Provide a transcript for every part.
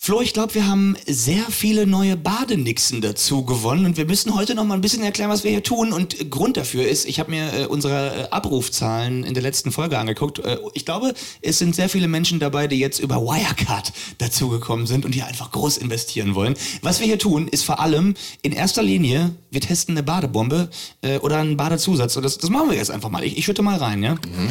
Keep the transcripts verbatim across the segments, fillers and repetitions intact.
Flo, ich glaube, wir haben sehr viele neue Badenixen dazu gewonnen und wir müssen heute noch mal ein bisschen erklären, was wir hier tun. Und Grund dafür ist, ich habe mir äh, unsere äh, Abrufzahlen in der letzten Folge angeguckt. Äh, ich glaube, es sind sehr viele Menschen dabei, die jetzt über Wirecard dazugekommen sind und hier einfach groß investieren wollen. Was wir hier tun, ist vor allem in erster Linie, wir testen eine Badebombe äh, oder einen Badezusatz. Und das, das machen wir jetzt einfach mal. Ich, ich schütte mal rein, ja? Mhm.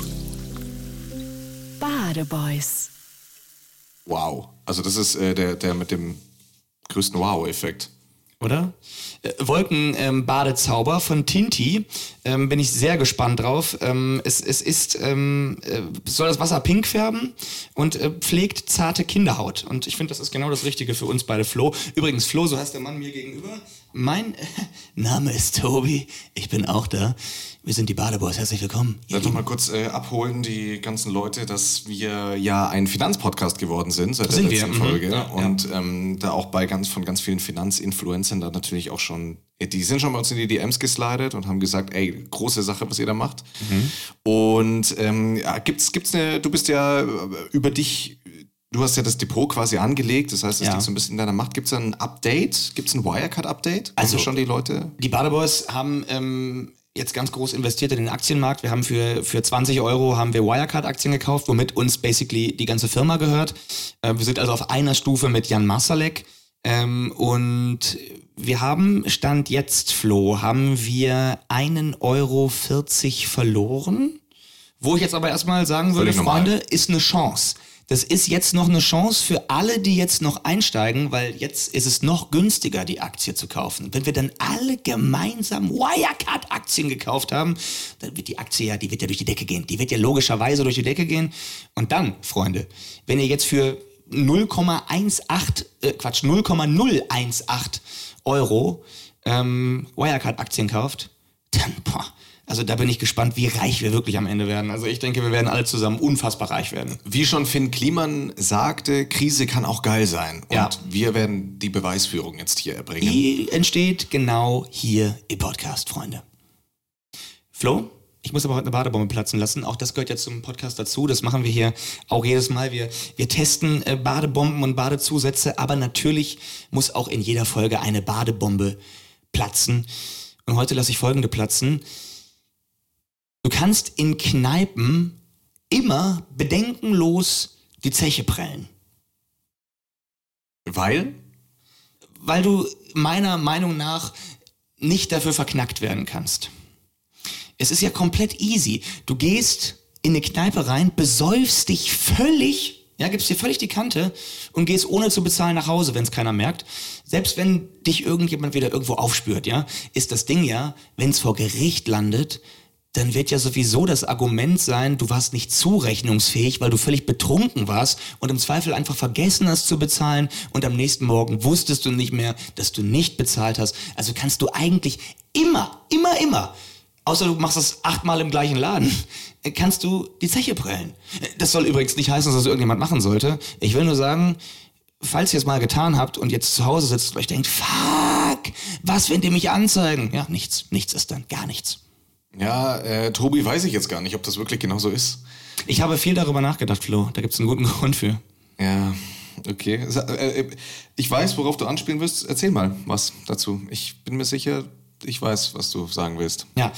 Badeboys. Wow. Also das ist äh, der, der mit dem größten Wow-Effekt. Oder? Äh, Wolken-Badezauber ähm, von Tinti. Ähm, bin ich sehr gespannt drauf. Ähm, es, es ist, ähm, äh, soll das Wasser pink färben und äh, pflegt zarte Kinderhaut. Und ich finde, das ist genau das Richtige für uns beide, Flo. Übrigens, Flo, so heißt der Mann mir gegenüber. Mein äh, Name ist Tobi. Ich bin auch da. Wir sind die Badeboys. Herzlich willkommen. Ich will noch mal kurz äh, abholen, die ganzen Leute, dass wir ja ein Finanzpodcast geworden sind seit das der sind letzten wir. Folge. Mhm. Ja, und ja. Ähm, da auch bei ganz von ganz vielen Finanzinfluencern da natürlich auch schon, die sind schon bei uns in die D Ms geslidet und haben gesagt, ey, große Sache, was ihr da macht. Mhm. Und ähm, ja, gibt's, gibt's eine, du bist ja über dich... Du hast ja das Depot quasi angelegt, das heißt, das ja. liegt so ein bisschen in deiner Macht. Gibt es ein Update? Gibt es ein Wirecard-Update? Also schon die Leute? Die Badeboys haben ähm, jetzt ganz groß investiert in den Aktienmarkt. Wir haben für, für zwanzig Euro haben wir Wirecard-Aktien gekauft, womit uns basically die ganze Firma gehört. Äh, wir sind also auf einer Stufe mit Jan Marsalek. Ähm, und wir haben, Stand jetzt, Flo, haben wir einen Euro vierzig verloren. Wo ich jetzt aber erstmal sagen würde, Freunde, ist eine Chance. Das ist jetzt noch eine Chance für alle, die jetzt noch einsteigen, weil jetzt ist es noch günstiger, die Aktie zu kaufen. Wenn wir dann alle gemeinsam Wirecard-Aktien gekauft haben, dann wird die Aktie ja, die wird ja durch die Decke gehen. Die wird ja logischerweise durch die Decke gehen. Und dann, Freunde, wenn ihr jetzt für null Komma achtzehn, äh, Quatsch, null Komma null achtzehn Euro ähm, Wirecard-Aktien kauft, dann, boah, also da bin ich gespannt, wie reich wir wirklich am Ende werden. Also ich denke, wir werden alle zusammen unfassbar reich werden. Wie schon Finn Kliman sagte, Krise kann auch geil sein. Und ja. wir werden die Beweisführung jetzt hier erbringen. Die entsteht genau hier im Podcast, Freunde. Flo, ich muss aber heute eine Badebombe platzen lassen. Auch das gehört ja zum Podcast dazu. Das machen wir hier auch jedes Mal. Wir, wir testen äh, Badebomben und Badezusätze. Aber natürlich muss auch in jeder Folge eine Badebombe platzen. Und heute lasse ich folgende platzen. Du kannst in Kneipen immer bedenkenlos die Zeche prellen. Weil? Weil du meiner Meinung nach nicht dafür verknackt werden kannst. Es ist ja komplett easy. Du gehst in eine Kneipe rein, besäufst dich völlig, ja, gibst dir völlig die Kante und gehst ohne zu bezahlen nach Hause, wenn es keiner merkt. Selbst wenn dich irgendjemand wieder irgendwo aufspürt, ja, ist das Ding ja, wenn es vor Gericht landet, dann wird ja sowieso das Argument sein, du warst nicht zurechnungsfähig, weil du völlig betrunken warst und im Zweifel einfach vergessen hast zu bezahlen und am nächsten Morgen wusstest du nicht mehr, dass du nicht bezahlt hast. Also kannst du eigentlich immer, immer, immer, außer du machst das achtmal im gleichen Laden, kannst du die Zeche prellen. Das soll übrigens nicht heißen, dass das irgendjemand machen sollte. Ich will nur sagen, falls ihr es mal getan habt und jetzt zu Hause sitzt und euch denkt, fuck, was, wenn die mich anzeigen? Ja, nichts, nichts ist dann, gar nichts. Ja, äh, Tobi, weiß ich jetzt gar nicht, ob das wirklich genau so ist. Ich habe viel darüber nachgedacht, Flo. Da gibt es einen guten Grund für. Ja, okay. Ich weiß, worauf du anspielen wirst. Erzähl mal was dazu. Ich bin mir sicher, ich weiß, was du sagen willst. Ja,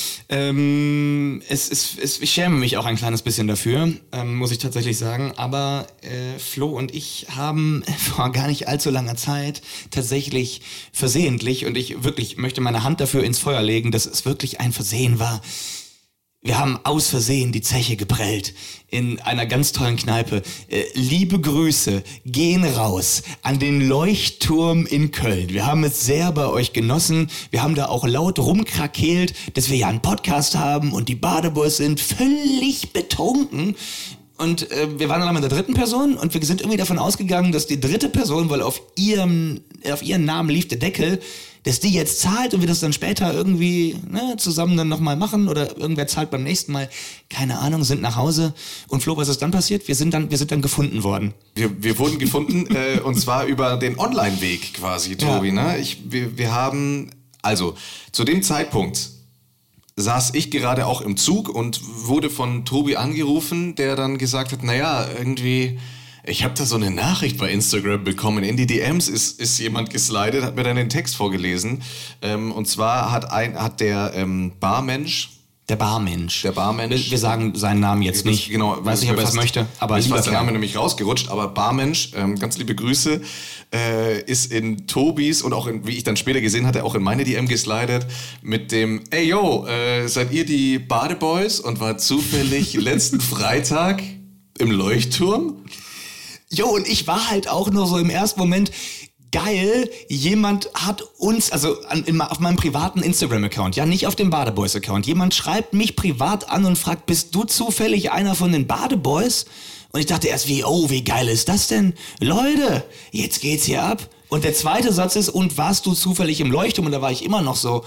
ähm, es, es, es, ich schäme mich auch ein kleines bisschen dafür, ähm, muss ich tatsächlich sagen. Aber äh, Flo und ich haben vor gar nicht allzu langer Zeit tatsächlich versehentlich, und ich wirklich möchte meine Hand dafür ins Feuer legen, dass es wirklich ein Versehen war. Wir haben aus Versehen die Zeche geprellt in einer ganz tollen Kneipe. Äh, liebe Grüße gehen raus an den Leuchtturm in Köln. Wir haben es sehr bei euch genossen. Wir haben da auch laut rumkrakeelt, dass wir ja einen Podcast haben und die Badeboys sind völlig betrunken. Und äh, wir waren dann mit der dritten Person und wir sind irgendwie davon ausgegangen, dass die dritte Person, weil auf ihrem, auf ihren Namen lief der Deckel, dass die jetzt zahlt und wir das dann später irgendwie ne, zusammen dann nochmal machen oder irgendwer zahlt beim nächsten Mal. Keine Ahnung, sind nach Hause. Und Flo, was ist dann passiert? Wir sind dann, wir sind dann gefunden worden. Wir, wir wurden gefunden äh, und zwar über den Online-Weg quasi, Tobi. Ja. Ne? Ich, wir, wir haben, also zu dem Zeitpunkt saß ich gerade auch im Zug und wurde von Tobi angerufen, der dann gesagt hat, naja, irgendwie Ich habe da so eine Nachricht bei Instagram bekommen. In die D Ms ist, ist jemand geslidet, hat mir dann den Text vorgelesen. Ähm, und zwar hat, ein, hat der ähm, Barmensch... Der Barmensch. Der Barmensch. Wir, wir sagen seinen Namen jetzt nicht. Genau, weiß nicht, ob er es möchte. Aber ich lieber weiß, der Kerl. Name nämlich rausgerutscht. Aber Barmensch, ähm, ganz liebe Grüße, äh, ist in Tobis und auch, in, wie ich dann später gesehen hatte, auch in meine D M geslidet mit dem, ey yo, äh, seid ihr die Badeboys? Und war zufällig letzten Freitag im Leuchtturm. Jo, und ich war halt auch nur so im ersten Moment... Geil, jemand hat uns, also an, in, auf meinem privaten Instagram-Account, ja nicht auf dem Badeboys-Account, jemand schreibt mich privat an und fragt, bist du zufällig einer von den Badeboys? Und ich dachte erst, wie, oh, wie geil ist das denn? Leute, jetzt geht's hier ab. Und der zweite Satz ist, und warst du zufällig im Leuchtturm? Und da war ich immer noch so,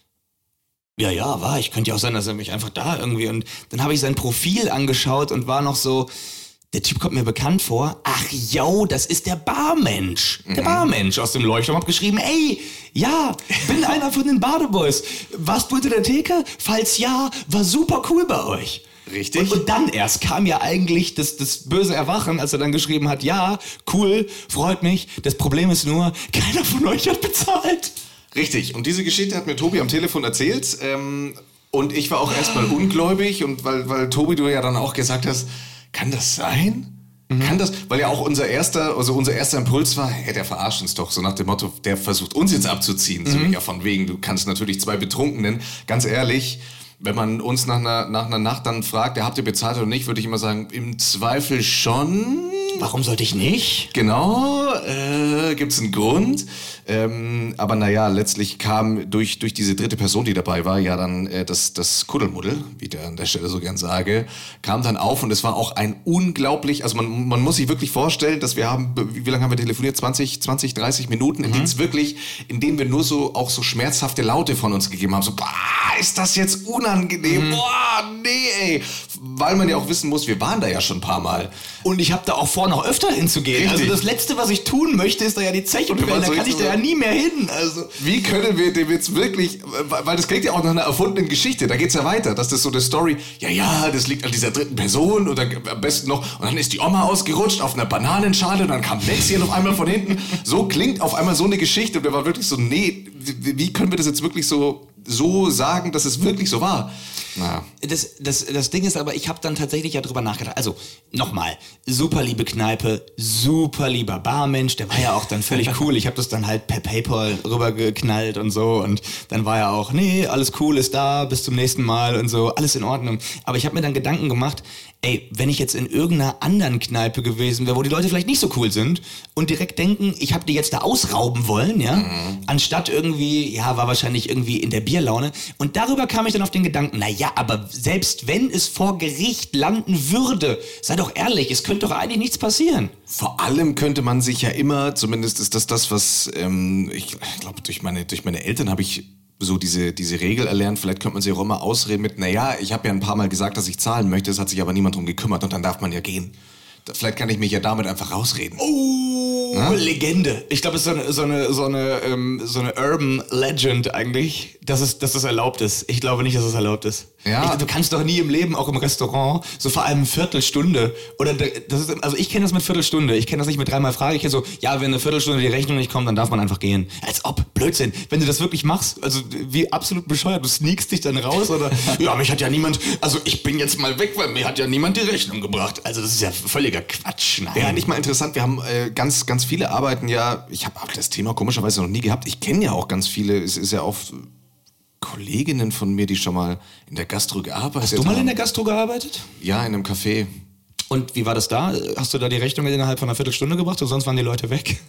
ja, ja, war ich. Könnte ja auch sein, dass er mich einfach da irgendwie, und dann habe ich sein Profil angeschaut und war noch so, der Typ kommt mir bekannt vor. Ach, yo, das ist der Barmensch. Der mhm. Barmensch aus dem Leuchtturm hat geschrieben, ey, ja, bin einer von den Badeboys. Warst du hinter der Theke? Falls ja, war super cool bei euch. Richtig. Und, und dann erst kam ja eigentlich das, das böse Erwachen, als er dann geschrieben hat, ja, cool, freut mich. Das Problem ist nur, keiner von euch hat bezahlt. Richtig. Und diese Geschichte hat mir Tobi am Telefon erzählt. Ähm, und ich war auch erstmal ungläubig. Und weil, weil Tobi, du ja dann auch gesagt hast, kann das sein? Mhm. Kann das? Weil ja auch unser erster, also unser erster Impuls war, hey, der verarscht uns doch. So nach dem Motto, der versucht uns jetzt abzuziehen. Mhm. So, ja, von wegen, du kannst natürlich zwei Betrunkenen. Ganz ehrlich, wenn man uns nach einer, nach einer Nacht dann fragt, ja, habt ihr bezahlt oder nicht, würde ich immer sagen, im Zweifel schon. Warum sollte ich nicht? Genau, äh, gibt's einen Grund. Ähm, aber naja, letztlich kam durch, durch diese dritte Person, die dabei war, ja dann äh, das, das Kuddelmuddel, wie ich an der Stelle so gern sage, kam dann auf und es war auch ein unglaublich, also man, man muss sich wirklich vorstellen, dass wir haben, wie, wie lange haben wir telefoniert? zwanzig, zwanzig, dreißig Minuten, in mhm. denen es wirklich, in denen wir nur so, auch so schmerzhafte Laute von uns gegeben haben, so, boah, ist das jetzt unangenehm, mhm. boah, nee, ey, weil man ja auch wissen muss, wir waren da ja schon ein paar Mal. Und ich habe da auch vor, noch öfter hinzugehen. Richtig. Also das Letzte, was ich tun möchte, ist da ja die Zeche und da kann ich da ja nie mehr hin. Also wie können wir dem jetzt wirklich, weil das klingt ja auch nach einer erfundenen Geschichte, da geht's ja weiter, dass das so eine Story, ja, ja, das liegt an dieser dritten Person oder am besten noch, und dann ist die Oma ausgerutscht auf einer Bananenschale und dann kam Lexien auf einmal von hinten. So klingt auf einmal so eine Geschichte und wir waren wirklich so, nee, wie können wir das jetzt wirklich so, so sagen, dass es wirklich so war? Naja. Das, das, das Ding ist aber, ich habe dann tatsächlich ja drüber nachgedacht. Also, nochmal, super liebe Kneipe, super lieber Barmensch, der war ja auch dann völlig cool. Ich habe das dann halt per PayPal rübergeknallt und so und dann war ja auch, nee, alles cool ist da, bis zum nächsten Mal und so, alles in Ordnung. Aber ich habe mir dann Gedanken gemacht, ey, wenn ich jetzt in irgendeiner anderen Kneipe gewesen wäre, wo die Leute vielleicht nicht so cool sind und direkt denken, ich habe die jetzt da ausrauben wollen, ja, mhm. anstatt irgendwie, ja, war wahrscheinlich irgendwie in der Bierlaune. Und darüber kam ich dann auf den Gedanken, na ja, aber selbst wenn es vor Gericht landen würde, sei doch ehrlich, es könnte doch eigentlich nichts passieren. Vor allem könnte man sich ja immer, zumindest ist das das, was, ähm, ich glaube, durch meine, durch meine Eltern habe ich so diese, diese Regel erlernt, vielleicht könnte man sich auch immer ausreden mit, naja, ich habe ja ein paar Mal gesagt, dass ich zahlen möchte, es hat sich aber niemand drum gekümmert und dann darf man ja gehen. Vielleicht kann ich mich ja damit einfach rausreden. Oh, na? Legende. Ich glaube, es ist so eine, so eine, so eine, ähm, so eine Urban Legend eigentlich, dass es, dass das erlaubt ist. Ich glaube nicht, dass es erlaubt ist. Ja. Ich, du kannst doch nie im Leben, auch im Restaurant, so vor allem Viertelstunde. Oder das ist, also ich kenne das mit Viertelstunde. Ich kenne das nicht mit dreimal Frage. Ich kenne so, ja, wenn eine Viertelstunde die Rechnung nicht kommt, dann darf man einfach gehen. Als ob, Blödsinn. Wenn du das wirklich machst, also wie absolut bescheuert, du sneakst dich dann raus oder, ja, mich hat ja niemand, also ich bin jetzt mal weg, weil mir hat ja niemand die Rechnung gebracht. Also das ist ja völliger Quatsch. Nein. Ja, nicht mal interessant. Wir haben äh, ganz, ganz viele arbeiten ja, ich habe das Thema komischerweise noch nie gehabt. Ich kenne ja auch ganz viele, es ist ja oft Kolleginnen von mir, die schon mal in der Gastro gearbeitet haben. Hast du mal in der Gastro gearbeitet? Ja, in einem Café. Und wie war das da? Hast du da die Rechnung innerhalb von einer Viertelstunde gebracht und sonst waren die Leute weg?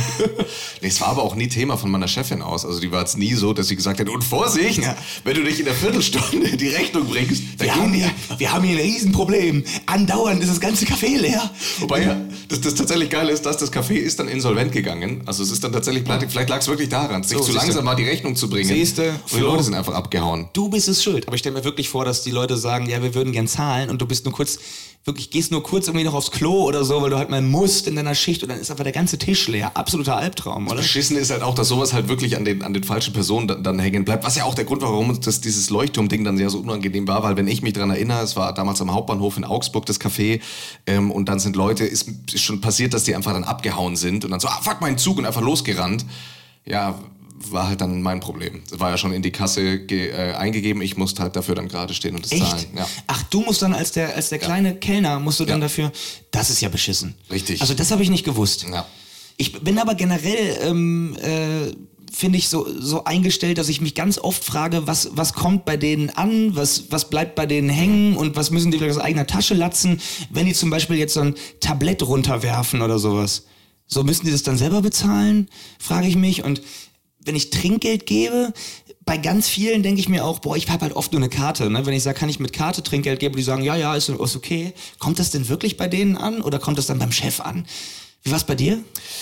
Nee, es war aber auch nie Thema von meiner Chefin aus. Also die war jetzt nie so, dass sie gesagt hat, und Vorsicht, ja. wenn du dich in der Viertelstunde die Rechnung bringst, dann wir, haben hier, wir haben hier ein Riesenproblem. Andauernd ist das ganze Café leer. Wobei ja, das, das tatsächlich Geile ist, dass das Café ist dann insolvent gegangen. Also es ist dann tatsächlich pleite. Ja. Vielleicht lag es wirklich daran, sich so, zu langsam war, die Rechnung zu bringen. Siehste, und die Leute sind einfach abgehauen. Du bist es schuld. Aber ich stelle mir wirklich vor, dass die Leute sagen, ja, wir würden gern zahlen und du bist nur kurz, wirklich gehst nur kurz irgendwie noch aufs Klo oder so, weil du halt mal musst in deiner Schicht und dann ist einfach der ganze Tisch leer. Absolut absoluter Albtraum, oder? Beschissen ist halt auch, dass sowas halt wirklich an den, an den falschen Personen dann, dann hängen bleibt. Was ja auch der Grund war, warum das, dieses Leuchtturm-Ding dann sehr so unangenehm war, weil wenn ich mich daran erinnere, es war damals am Hauptbahnhof in Augsburg das Café ähm, und dann sind Leute, ist, ist schon passiert, dass die einfach dann abgehauen sind und dann so, ah, fuck, mein Zug und einfach losgerannt. Ja, war halt dann mein Problem. Das war ja schon in die Kasse ge- äh, eingegeben, ich musste halt dafür dann gerade stehen und das Echt? zahlen. Ja. Ach, du musst dann als der, als der kleine ja. Kellner, musst du dann ja. dafür, das ist ja beschissen. Richtig. Also das habe ich nicht gewusst. Ja. Ich bin aber generell, ähm, äh, finde ich, so, so eingestellt, dass ich mich ganz oft frage, was, was kommt bei denen an, was, was bleibt bei denen hängen und was müssen die vielleicht aus eigener Tasche latzen, wenn die zum Beispiel jetzt so ein Tablett runterwerfen oder sowas. So, müssen die das dann selber bezahlen, frage ich mich. Und wenn ich Trinkgeld gebe, bei ganz vielen denke ich mir auch, boah, ich habe halt oft nur eine Karte. Ne? Wenn ich sage, kann ich mit Karte Trinkgeld geben, die sagen, ja, ja, ist, ist okay. Kommt das denn wirklich bei denen an oder kommt das dann beim Chef an? Wie war's bei dir?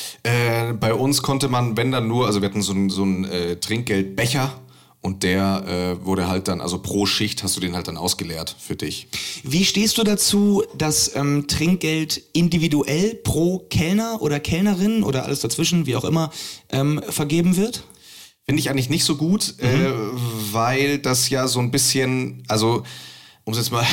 Äh, bei uns konnte man, wenn dann nur, also wir hatten so einen so einen, äh, Trinkgeldbecher und der äh, wurde halt dann, also pro Schicht hast du den halt dann ausgeleert für dich. Wie stehst du dazu, dass ähm, Trinkgeld individuell pro Kellner oder Kellnerin oder alles dazwischen, wie auch immer, ähm, vergeben wird? Finde ich eigentlich nicht so gut, mhm. äh, weil das ja so ein bisschen, also um es jetzt mal,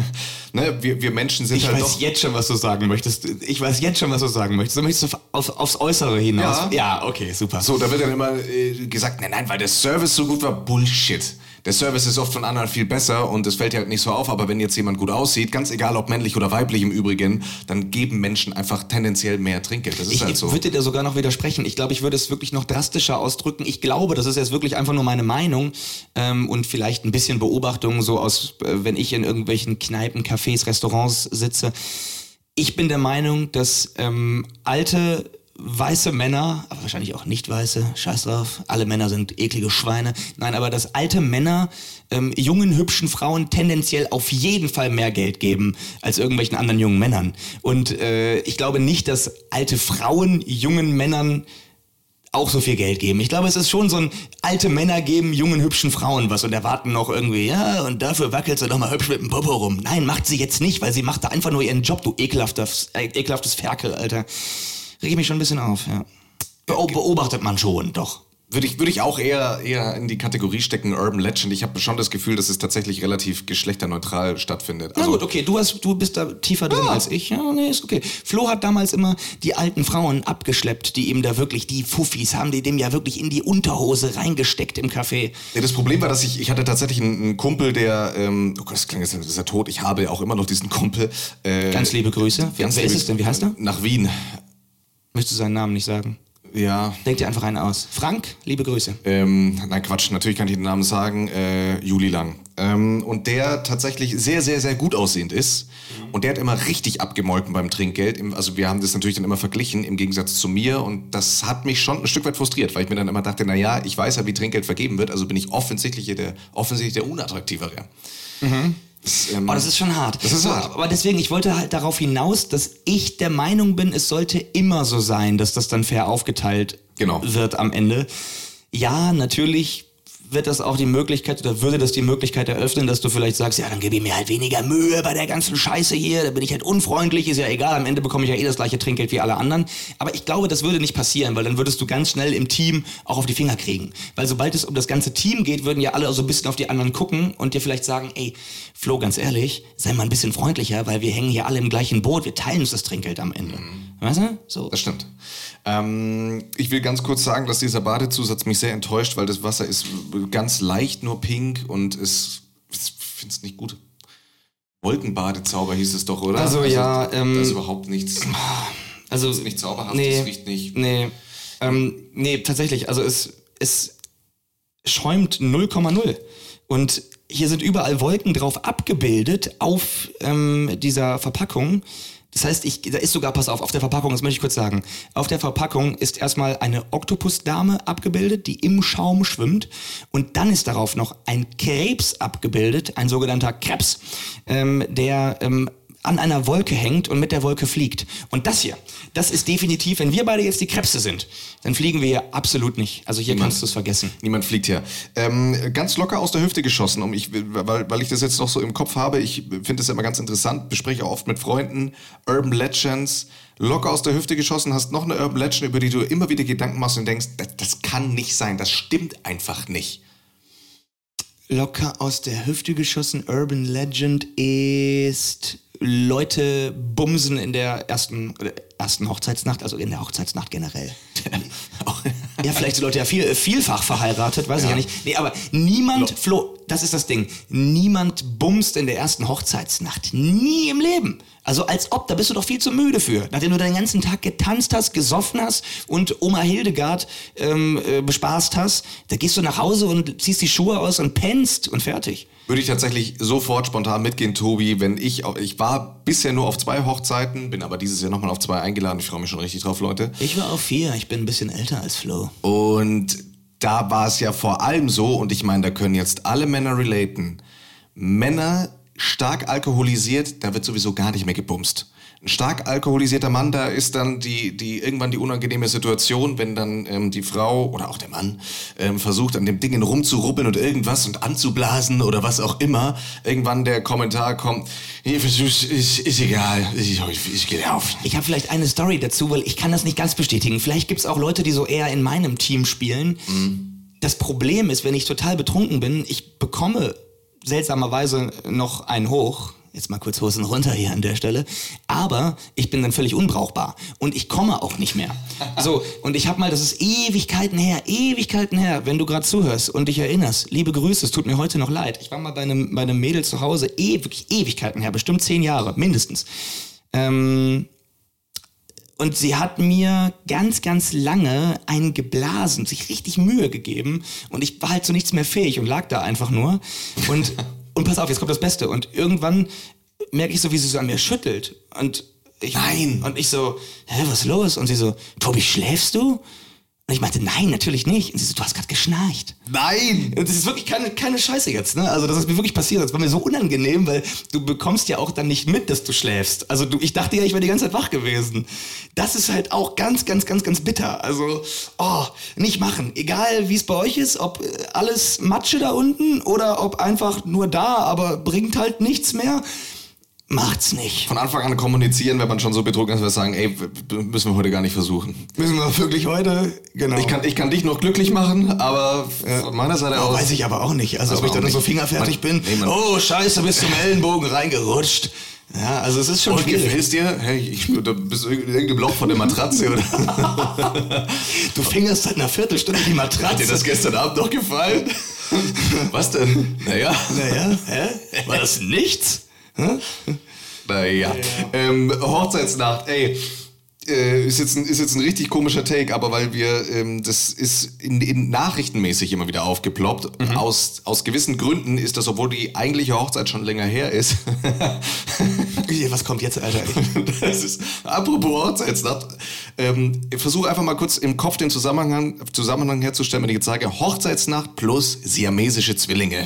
ne, wir, wir Menschen sind ich halt weiß doch... jetzt schon, was du sagen möchtest. Ich weiß jetzt schon, was du sagen möchtest. Du möchtest auf, aufs Äußere hinaus. Ja. Ja, okay, super. So, da wird dann immer äh, gesagt, nein, nein, weil der Service so gut war, Bullshit. Der Service ist oft von anderen viel besser und es fällt ja halt nicht so auf, aber wenn jetzt jemand gut aussieht, ganz egal ob männlich oder weiblich im Übrigen, dann geben Menschen einfach tendenziell mehr Trinkgeld. Das ist ich halt so. Ich würde dir sogar noch widersprechen. Ich glaube, ich würde es wirklich noch drastischer ausdrücken. Ich glaube, das ist jetzt wirklich einfach nur meine Meinung ähm, und vielleicht ein bisschen Beobachtung, so aus, äh, wenn ich in irgendwelchen Kneipen, Cafés, Restaurants sitze. Ich bin der Meinung, dass ähm, alte weiße Männer, aber wahrscheinlich auch nicht weiße, scheiß drauf, alle Männer sind eklige Schweine. Nein, aber dass alte Männer ähm, jungen, hübschen Frauen tendenziell auf jeden Fall mehr Geld geben als irgendwelchen anderen jungen Männern. Und äh, ich glaube nicht, dass alte Frauen jungen Männern auch so viel Geld geben. Ich glaube, es ist schon so ein, alte Männer geben jungen, hübschen Frauen was und erwarten noch irgendwie, ja, und dafür wackelt sie doch mal hübsch mit dem Popo rum. Nein, macht sie jetzt nicht, weil sie macht da einfach nur ihren Job, du ekelhaftes, äh, ekelhaftes Ferkel, Alter. Reg ich mich schon ein bisschen auf, ja. Be- beobachtet man schon, doch. Würde ich, würde ich auch eher, eher in die Kategorie stecken, Urban Legend. Ich habe schon das Gefühl, dass es tatsächlich relativ geschlechterneutral stattfindet. Also, also, na gut, okay, du, hast, du bist da tiefer drin ja. als ich. Ja, nee, ist okay. Flo hat damals immer die alten Frauen abgeschleppt, die ihm da wirklich, die Fuffis, haben die dem ja wirklich in die Unterhose reingesteckt im Café. Ja, das Problem war, dass ich, ich hatte tatsächlich einen, einen Kumpel, der, ähm, oh Gott, das klingt jetzt, ist er tot, ich habe auch immer noch diesen Kumpel. Äh, Ganz liebe Grüße. Ganz Wer liebe, ist es denn? Wie heißt er? Nach Wien. Möchtest du seinen Namen nicht sagen? Ja. Denk dir einfach einen aus. Frank, liebe Grüße. Ähm, nein, Quatsch, natürlich kann ich den Namen sagen. Äh, Juli Lang. Ähm, und der tatsächlich sehr, sehr, sehr gut aussehend ist. Mhm. Und der hat immer richtig abgemolken beim Trinkgeld. Im, also wir haben das natürlich dann immer verglichen, im Gegensatz zu mir. Und das hat mich schon ein Stück weit frustriert, weil ich mir dann immer dachte, na ja, ich weiß ja, wie Trinkgeld vergeben wird. Also bin ich offensichtlich der, offensichtlich der Unattraktivere. Mhm. Das, ähm, oh, das ist schon hart. Das ist hart. Aber deswegen, ich wollte halt darauf hinaus, dass ich der Meinung bin, es sollte immer so sein, dass das dann fair aufgeteilt genau. wird am Ende. Ja, natürlich wird das auch die Möglichkeit oder würde das die Möglichkeit eröffnen, dass du vielleicht sagst, ja, dann gebe ich mir halt weniger Mühe bei der ganzen Scheiße hier, da bin ich halt unfreundlich, ist ja egal, am Ende bekomme ich ja eh das gleiche Trinkgeld wie alle anderen. Aber ich glaube, das würde nicht passieren, weil dann würdest du ganz schnell im Team auch auf die Finger kriegen. Weil sobald es um das ganze Team geht, würden ja alle so ein bisschen auf die anderen gucken und dir vielleicht sagen, ey, Flo, ganz ehrlich, sei mal ein bisschen freundlicher, weil wir hängen hier alle im gleichen Boot, wir teilen uns das Trinkgeld am Ende. Mhm. Weißt du? So. Das stimmt. Ähm, ich will ganz kurz sagen, dass dieser Badezusatz mich sehr enttäuscht, weil das Wasser ist ganz leicht nur pink und es, ich finde es nicht gut. Wolkenbadezauber hieß es doch, oder? Also, also ja, ähm, das ist überhaupt nichts. Also das ist nicht zauberhaft, nee, das riecht nicht. Nee, ähm, nee, tatsächlich. Also es, es schäumt null Komma null. Und hier sind überall Wolken drauf abgebildet auf ähm, dieser Verpackung. Das heißt, ich, da ist sogar, pass auf, auf der Verpackung, das möchte ich kurz sagen, auf der Verpackung ist erstmal eine Oktopusdame abgebildet, die im Schaum schwimmt und dann ist darauf noch ein Krebs abgebildet, ein sogenannter Krebs, ähm, der ähm, an einer Wolke hängt und mit der Wolke fliegt. Und das hier, das ist definitiv, wenn wir beide jetzt die Krebse sind, dann fliegen wir hier absolut nicht. Also hier Niemand. kannst du es vergessen. Niemand fliegt hier. Ähm, ganz locker aus der Hüfte geschossen, um ich, weil, weil ich das jetzt noch so im Kopf habe. Ich finde das ja immer ganz interessant, bespreche auch oft mit Freunden, Urban Legends. Locker aus der Hüfte geschossen, hast noch eine Urban Legend, über die du immer wieder Gedanken machst und denkst, das, das kann nicht sein, das stimmt einfach nicht. Locker aus der Hüfte geschossen, Urban Legend ist... Leute bumsen in der ersten, ersten Hochzeitsnacht, also in der Hochzeitsnacht generell. Ja, vielleicht sind Leute ja viel, vielfach verheiratet, weiß ja. ich ja nicht. Nee, aber niemand, Lo- Flo, das ist das Ding, niemand bumst in der ersten Hochzeitsnacht. Nie im Leben. Also als ob, da bist du doch viel zu müde für. Nachdem du den ganzen Tag getanzt hast, gesoffen hast und Oma Hildegard ähm, äh, bespaßt hast, da gehst du nach Hause und ziehst die Schuhe aus und pennst und fertig. Würde ich tatsächlich sofort spontan mitgehen, Tobi, wenn ich, ich war bisher nur auf zwei Hochzeiten, bin aber dieses Jahr nochmal auf zwei eingeladen, ich freue mich schon richtig drauf, Leute. Ich war auf vier, ich bin ein bisschen älter als Flo. Und da war es ja vor allem so, und ich meine, da können jetzt alle Männer relaten, Männer stark alkoholisiert, da wird sowieso gar nicht mehr gebumst. Ein stark alkoholisierter Mann, da ist dann die, die irgendwann die unangenehme Situation, wenn dann ähm, die Frau oder auch der Mann ähm, versucht, an dem Ding rumzurubbeln und irgendwas und anzublasen oder was auch immer. Irgendwann der Kommentar kommt, ich versuch's, ist, ist egal, ich, ich, ich gehe auf. Ich habe vielleicht eine Story dazu, weil ich kann das nicht ganz bestätigen. Vielleicht gibt's auch Leute, die so eher in meinem Team spielen. Mhm. Das Problem ist, wenn ich total betrunken bin, ich bekomme seltsamerweise noch einen hoch. Jetzt mal kurz Hosen runter hier an der Stelle. Aber ich bin dann völlig unbrauchbar. Und ich komme auch nicht mehr. So, und ich habe mal, das ist Ewigkeiten her, Ewigkeiten her, wenn du gerade zuhörst und dich erinnerst. Liebe Grüße, es tut mir heute noch leid. Ich war mal bei einem, bei einem Mädel zu Hause, ewig, Ewigkeiten her, bestimmt zehn Jahre, mindestens. Ähm... Und sie hat mir ganz, ganz lange einen geblasen, sich richtig Mühe gegeben. Und ich war halt zu nichts mehr fähig und lag da einfach nur. Und, und pass auf, jetzt kommt das Beste. Und irgendwann merke ich so, wie sie so an mir schüttelt. Und ich, Nein! Und ich so, hä, was ist los? Und sie so, Tobi, schläfst du? Und ich meinte, nein, natürlich nicht. Und sie so, du hast gerade geschnarcht. Nein! Und das ist wirklich keine, keine Scheiße jetzt, ne? Also das ist mir wirklich passiert. Das war mir so unangenehm, weil du bekommst ja auch dann nicht mit, dass du schläfst. Also du, ich dachte ja, ich wäre die ganze Zeit wach gewesen. Das ist halt auch ganz, ganz, ganz, ganz bitter. Also, oh, nicht machen. Egal, wie es bei euch ist, ob alles Matsche da unten oder ob einfach nur da, aber bringt halt nichts mehr. Macht's nicht. Von Anfang an kommunizieren, wenn man schon so betrunken ist, wir sagen, ey, müssen wir heute gar nicht versuchen. Müssen wir wirklich heute? Genau. Ich kann, ich kann dich noch glücklich machen, aber ja. Von meiner Seite oh, aus... Weiß ich aber auch nicht. Also, ob ich dann so fingerfertig man, bin. Nee, oh, scheiße, bist zum Ellenbogen reingerutscht. Ja, also es ist schon Und gefällt's dir? Hey, ich, du bist in irgendeinem Loch von der Matratze, oder? Du fingerst seit einer Viertelstunde die Matratze. Hat dir das gestern Abend noch gefallen? Was denn? Naja. Naja, hä? War das nichts? Hm? Naja. Ja. Ähm, Hochzeitsnacht, ey. Äh, ist, jetzt ein, ist jetzt ein richtig komischer Take, aber weil wir, ähm, das ist in, in nachrichtenmäßig immer wieder aufgeploppt. Mhm. Aus, aus gewissen Gründen ist das, obwohl die eigentliche Hochzeit schon länger her ist. Was kommt jetzt, Alter? Das ist, apropos Hochzeitsnacht. Ähm, ich versuche einfach mal kurz im Kopf den Zusammenhang, Zusammenhang herzustellen, wenn ich jetzt sage, Hochzeitsnacht plus siamesische Zwillinge.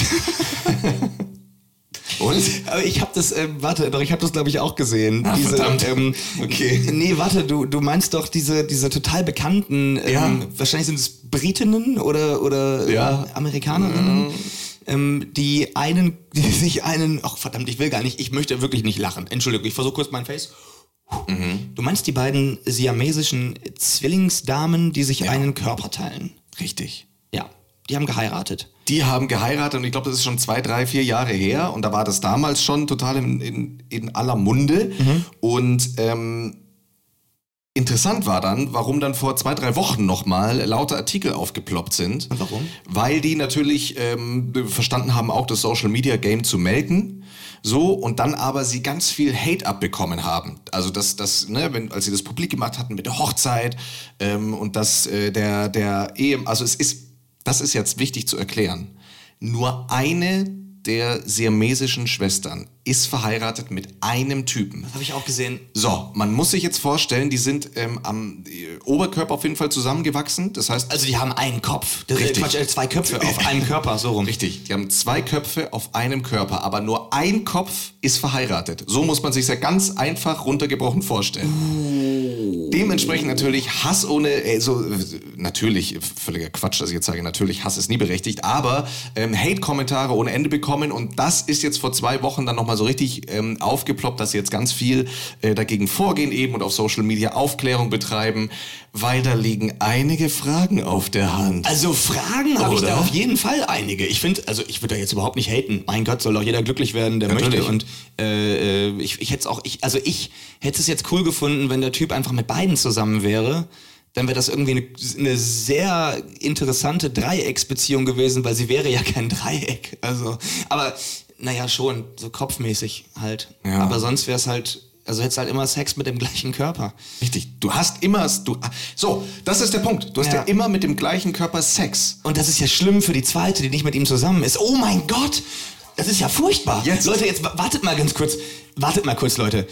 Und? Aber ich habe das, äh, warte, doch, ich habe das glaube ich auch gesehen. Ah, diese, verdammt. Ähm, okay. Nee, warte, du, du meinst doch diese, diese total bekannten, ähm, ja. wahrscheinlich sind es Britinnen oder, oder ja. äh, Amerikanerinnen, ja. ähm, die einen, die sich einen, ach verdammt, ich will gar nicht, ich möchte wirklich nicht lachen. Entschuldigung, ich versuche kurz mein Face. Mhm. Du meinst die beiden siamesischen Zwillingsdamen, die sich ja. einen Körper teilen? Richtig. Ja, die haben geheiratet. Die haben geheiratet und ich glaube, das ist schon zwei, drei, vier Jahre her und da war das damals schon total in, in, in aller Munde. Mhm. Und ähm, interessant war dann, warum dann vor zwei, drei Wochen nochmal lauter Artikel aufgeploppt sind. Und warum? Weil die natürlich ähm, verstanden haben, auch das Social Media Game zu melken. So, und dann aber sie ganz viel Hate abbekommen haben. Also, dass, das, ne, wenn, als sie das publik gemacht hatten mit der Hochzeit ähm, und dass äh, der, der Ehe, also es ist, das ist jetzt wichtig zu erklären. Nur eine der siamesischen Schwestern ist verheiratet mit einem Typen. Das habe ich auch gesehen. So, man muss sich jetzt vorstellen, die sind ähm, am äh, Oberkörper auf jeden Fall zusammengewachsen. Das heißt, Also die haben einen Kopf. Das Richtig. Ist Quatsch, äh, zwei Köpfe auf einem Körper, so rum. richtig, die haben zwei Köpfe auf einem Körper, aber nur ein Kopf ist verheiratet. So muss man sich ja ganz einfach runtergebrochen vorstellen. Uh. Dementsprechend natürlich Hass ohne, äh, so, äh, natürlich, völliger Quatsch, dass ich jetzt sage, natürlich, Hass ist nie berechtigt, aber ähm, Hate-Kommentare ohne Ende bekommen und das ist jetzt vor zwei Wochen dann nochmal so richtig ähm, aufgeploppt, dass sie jetzt ganz viel äh, dagegen vorgehen eben und auf Social Media Aufklärung betreiben, weil da liegen einige Fragen auf der Hand. Also Fragen habe ich Oder? da auf jeden Fall einige. Ich finde, also ich würde da jetzt überhaupt nicht haten. Mein Gott, soll doch jeder glücklich werden, der Natürlich. möchte. Und äh, ich, ich hätte es auch, ich, also ich hätte es jetzt cool gefunden, wenn der Typ einfach mit beiden zusammen wäre. Dann wäre das irgendwie eine, eine sehr interessante Dreiecksbeziehung gewesen, weil sie wäre ja kein Dreieck. Also, aber naja, schon, so kopfmäßig halt. Ja. Aber sonst wäre es halt, also hättest halt immer Sex mit dem gleichen Körper. Richtig, du hast immer, du, so, das ist der Punkt. Du hast ja. Ja. immer mit dem gleichen Körper Sex. Und das ist ja schlimm für die zweite, die nicht mit ihm zusammen ist. Oh mein Gott, das ist ja furchtbar. Jetzt. Leute, jetzt wartet mal ganz kurz. Wartet mal kurz, Leute.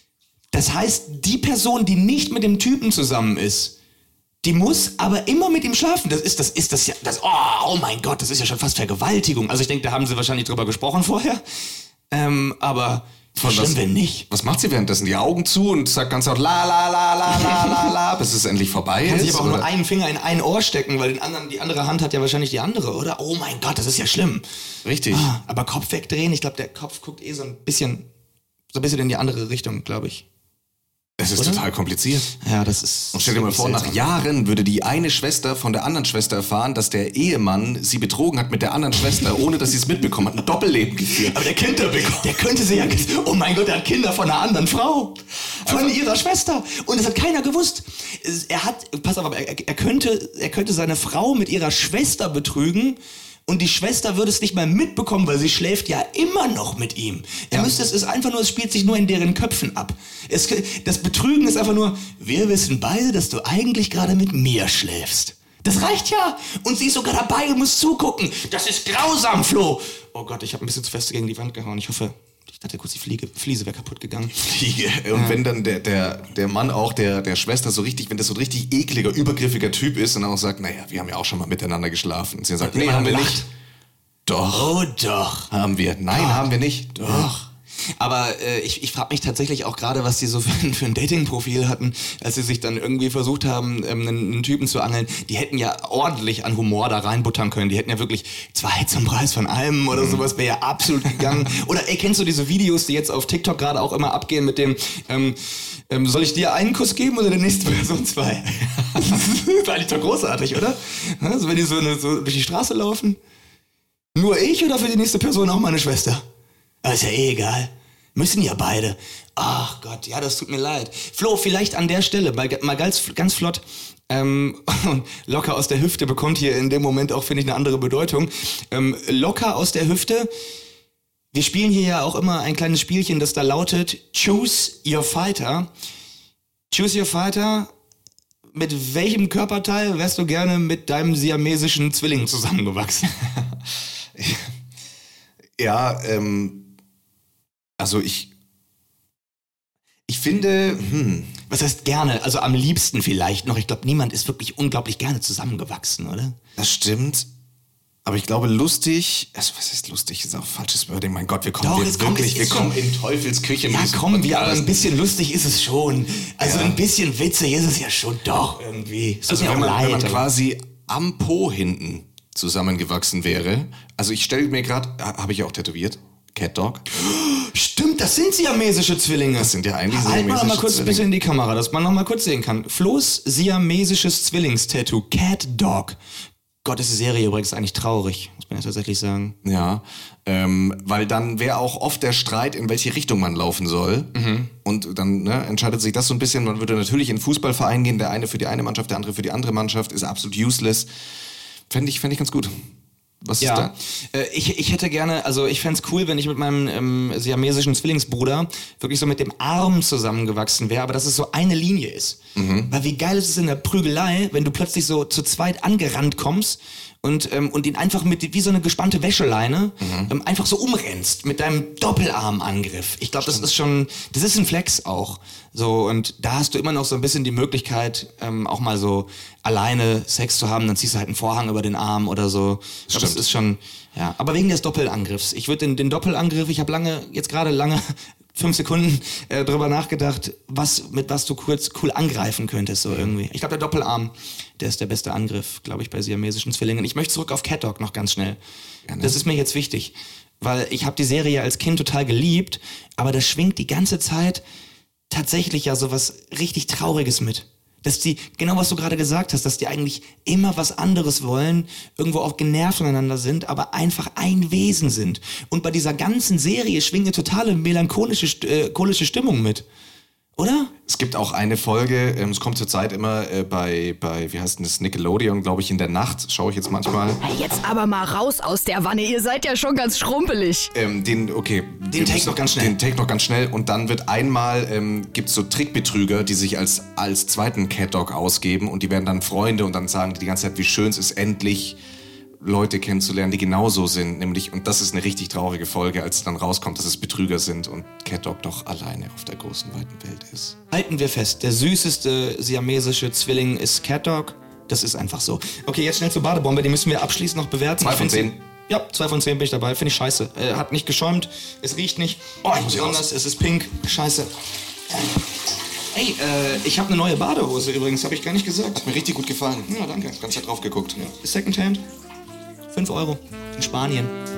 Das heißt, die Person, die nicht mit dem Typen zusammen ist, die muss aber immer mit ihm schlafen. Das ist das, ist das ja, das, oh, oh mein Gott, das ist ja schon fast Vergewaltigung. Also ich denke, da haben sie wahrscheinlich drüber gesprochen vorher. Ähm, aber Von schlimm, was- wenn nicht. Was macht sie währenddessen? Die Augen zu und sagt ganz laut la la la la la la la, bis es endlich vorbei Kann ist? sich aber auch nur oder? einen Finger in ein Ohr stecken, weil den anderen, die andere Hand hat ja wahrscheinlich die andere, oder? Oh mein Gott, das ist ja schlimm. Richtig. Ah, aber Kopf wegdrehen, ich glaube, der Kopf guckt eh so ein bisschen, so ein bisschen in die andere Richtung, glaube ich. Es ist Oder? total kompliziert. Ja, das ist... Und stell dir mal vor, nach Jahren würde die eine Schwester von der anderen Schwester erfahren, dass der Ehemann sie betrogen hat mit der anderen Schwester, ohne dass sie es mitbekommen hat. Ein Doppelleben geführt. Aber der Kinder bekommen. Der könnte sie ja... Oh mein Gott, der hat Kinder von einer anderen Frau. Von Also- ihrer Schwester. Und das hat keiner gewusst. Es- Er hat... Pass auf, aber er, er, könnte, er könnte seine Frau mit ihrer Schwester betrügen und die Schwester würde es nicht mal mitbekommen, weil sie schläft ja immer noch mit ihm. Er Ja. müsste es ist einfach nur, es spielt sich nur in deren Köpfen ab. Es, das Betrügen ist einfach nur, wir wissen beide, dass du eigentlich gerade mit mir schläfst. Das reicht ja. Und sie ist sogar dabei und muss zugucken. Das ist grausam, Flo. Oh Gott, ich habe ein bisschen zu fest gegen die Wand gehauen. Ich hoffe, ich dachte kurz, die Fliege, Fliese wäre kaputt gegangen. Fliege. Und wenn dann der, der, der Mann auch der, der Schwester so richtig, wenn das so ein richtig ekliger, übergriffiger Typ ist und dann auch sagt, naja, wir haben ja auch schon mal miteinander geschlafen. Und sie sagt, Und nee, immer haben wir lacht. nicht. Doch, Oh doch. haben wir. Nein, haben wir nicht. Doch. Aber äh, ich, ich frage mich tatsächlich auch gerade, was die so für, ein- für ein Dating-Profil hatten, als sie sich dann irgendwie versucht haben, ähm, einen, einen Typen zu angeln. Die hätten ja ordentlich an Humor da reinbuttern können. Die hätten ja wirklich zwei zum Preis von einem oder sowas, wäre ja absolut gegangen. Oder ey, kennst du diese Videos, die jetzt auf TikTok gerade auch immer abgehen mit dem, ähm, ähm, soll ich dir einen Kuss geben oder der nächste Person zwei? Das ist eigentlich doch großartig, oder? Also wenn die so, eine, so durch die Straße laufen. Nur ich oder für die nächste Person auch meine Schwester? Aber ist ja eh egal. Müssen ja beide. Ach Gott, ja, das tut mir leid. Flo, vielleicht an der Stelle, mal, mal ganz, ganz flott, ähm, locker aus der Hüfte bekommt hier in dem Moment auch, finde ich, eine andere Bedeutung. Ähm, locker aus der Hüfte. Wir spielen hier ja auch immer ein kleines Spielchen, das da lautet Choose Your Fighter. Choose Your Fighter. Mit welchem Körperteil wärst du gerne mit deinem siamesischen Zwilling zusammengewachsen? Ja, ähm, also ich, ich finde, hm, Was heißt gerne? Also am liebsten vielleicht noch. Ich glaube, niemand ist wirklich unglaublich gerne zusammengewachsen, oder? das stimmt. Aber ich glaube, lustig, also was ist lustig, ist auch falsches Wording, mein Gott, wir kommen Doch, wir es kommt- wirklich, es wir ist kommen schon- in Teufelsküche. mit Ja, diesem kommen wir, aber Podcast. ein bisschen lustig ist es schon. Also Ja. ein bisschen witzig ist es ja schon doch irgendwie. Es tut Also mir wenn auch man, leid, wenn man aber- quasi am Po hinten zusammengewachsen wäre, also ich stelle mir gerade, habe ich ja auch tätowiert, Cat Dog. Stimmt, das sind siamesische Zwillinge. Das sind ja eigentlich Halt mal noch mal siamesische kurz ein bisschen in die Kamera, dass man noch mal kurz sehen kann. Flo's siamesisches Zwillingstattoo, Cat Dog. Gott, ist die Serie übrigens eigentlich traurig, muss man ja tatsächlich sagen. Ja, ähm, weil dann wäre auch oft der Streit, in welche Richtung man laufen soll. Und dann ne, entscheidet sich das so ein bisschen. Man würde natürlich in einen Fußballverein gehen, der eine für die eine Mannschaft, der andere für die andere Mannschaft, ist absolut useless. Fände ich, fänd ich ganz gut. Was ist Ja, da? äh, ich, ich hätte gerne, also ich fänd's cool, wenn ich mit meinem ähm, siamesischen Zwillingsbruder wirklich so mit dem Arm zusammengewachsen wäre, aber dass es so eine Linie ist. Weil wie geil ist es in der Prügelei, wenn du plötzlich so zu zweit angerannt kommst und, ähm, und ihn einfach mit, wie so eine gespannte Wäscheleine, mhm. ähm, einfach so umrennst mit deinem Doppelarmangriff. Ich glaube, das ist schon, das ist ein Flex auch. So, und da hast du immer noch so ein bisschen die Möglichkeit, ähm, auch mal so alleine Sex zu haben, dann ziehst du halt einen Vorhang über den Arm oder so. Ich glaub, das ist schon, ja. Aber wegen des Doppelangriffs. Ich würde den, den Doppelangriff, ich habe lange, jetzt gerade lange, fünf Sekunden äh, drüber nachgedacht, was mit was du kurz cool angreifen könntest, so irgendwie. Ich glaube, der Doppelarm, der ist der beste Angriff, glaube ich, bei siamesischen Zwillingen. Ich möchte zurück auf Cat Dog noch ganz schnell. Ja, ne? Das ist mir jetzt wichtig, weil ich habe die Serie als Kind total geliebt, aber da schwingt die ganze Zeit tatsächlich ja so was richtig Trauriges mit. Dass die, genau was du gerade gesagt hast, dass die eigentlich immer was anderes wollen, irgendwo auch genervt voneinander sind, aber einfach ein Wesen sind. Und bei dieser ganzen Serie schwingt eine totale melancholische äh, cholische Stimmung mit. Oder? Es gibt auch eine Folge, ähm, es kommt zurzeit immer äh, bei, bei, wie heißt denn das, Nickelodeon, glaube ich, in der Nacht, schaue ich jetzt manchmal. Jetzt aber mal raus aus der Wanne, ihr seid ja schon ganz schrumpelig. Ähm, den, okay. Den Take noch ganz schnell. Den Take noch ganz schnell und dann wird einmal, ähm, gibt's so Trickbetrüger, die sich als, als zweiten Cat Dog ausgeben und die werden dann Freunde und dann sagen die die ganze Zeit, wie schön es ist, endlich Leute kennenzulernen, die genauso sind, nämlich, und das ist eine richtig traurige Folge, als dann rauskommt, dass es Betrüger sind und Cat Dog doch alleine auf der großen, weiten Welt ist. Halten wir fest, der süßeste siamesische Zwilling ist Cat Dog. Das ist einfach so. Okay, jetzt schnell zur Badebombe, die müssen wir abschließend noch bewerten. Zwei von zehn. Ja, zwei von zehn bin ich dabei, finde ich scheiße. Äh, hat nicht geschäumt, es riecht nicht. Oh, ich muss besonders, es ist pink, scheiße. Ey, äh, ich habe eine neue Badehose übrigens, habe ich gar nicht gesagt. Hat mir richtig gut gefallen. Ja, danke. Ganz Zeit drauf geguckt. Ja. Secondhand. fünf Euro in Spanien.